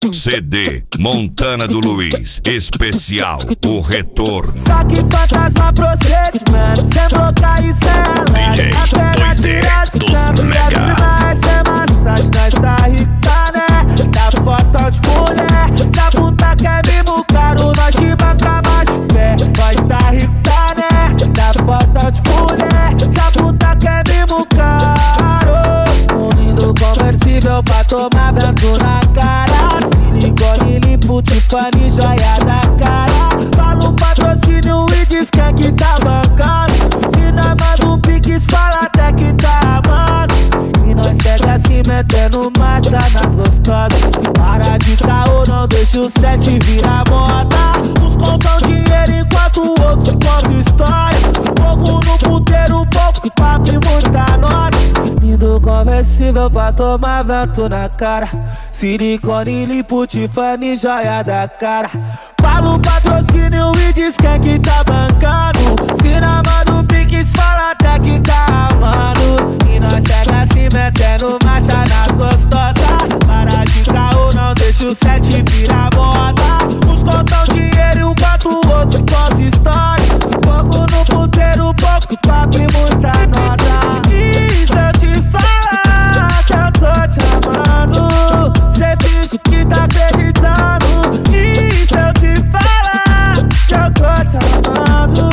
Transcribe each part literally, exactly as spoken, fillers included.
C D Montana do Luiz, especial, o retorno. Só que fantasma procedimento, sem blocar e sem D J dois D dos Mega. Sem massagem, nós tá rica, né? Tá fortão de mulher, da puta quer mimo caro, nós te banca mais de fé. Nós tá rica, né? Tá fortão de mulher, da puta quer mimo caro. Um lindo conversível pra tomar vento na cara. Silicone limpo, Tiffany, joia da cara. Fala o patrocínio e diz quem é que tá bancando. Se nós manda um pix, fala até que tá amando. E nós segue assim metendo marcha nas gostosas. Para de caô, não deixa o sete virar moda. Uns contam dinheiro enquanto outros contam história. Fogo no puteiro, pouco papo e muita nota. Lindo conversível pra tomar vento na cara. Silicone limpo, Tiffany, joia da cara. Fala o patrocínio e diz quem é que tá bancando. Se na manda o pix, fala até que tá amando. E nós segue assim metendo marcha nas gostosas. Para de caô, não deixa o sete virar moda. Uns contam dinheiro enquanto o outro conta história. Fogo no puteiro, pouco papo e muita nota. E se eu te falar que eu tô te amando, cê finge que tá acreditando. E se eu te falar que eu tô te amando,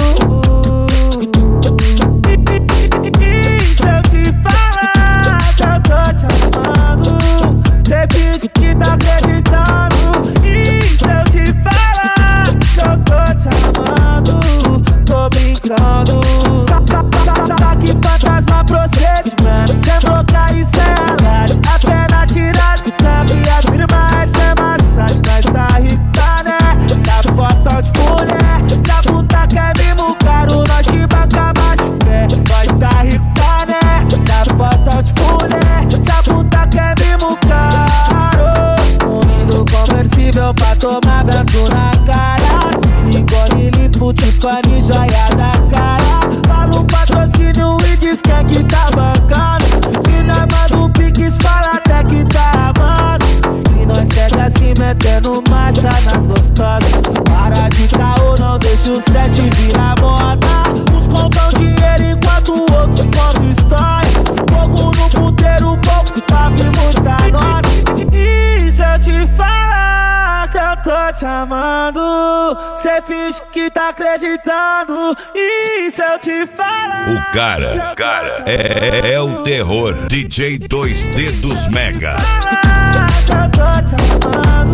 e se eu te falar que eu tô te amando, cê finge que tá acreditando. E se eu te falar que eu tô te amando, tô brincando. Tá que fantasma procedimento, sem blocar e sem alarde. A perna tirada de tampa e a firma é sem massagem. Nós tá rica, né? Tá fortão de mulher, da puta quer mimo caro, nós te banca mais de fé. Nós tá rica, né? Tá fortão de mulher, da puta quer mimo caro. Um lindo conversível pra tomar vento na cara. Silicone limpo, Tiffany, joia da cara. Fala o patrocínio e diz quem é que tá bancando. Se nós manda um pix, fala até que tá amando. E nós segue assim metendo marcha nas gostosas. Para de caô, não deixa o sete virar moda. Uns contam dinheiro enquanto outros contam história. Fogo no puteiro, pouco papo e muita nota. E se eu te falar que eu tô te amando, cê finge que tá acreditando. E se eu te falar, O cara, cara, é, é o terror. D J dois D dos Mega. que eu tô te amando.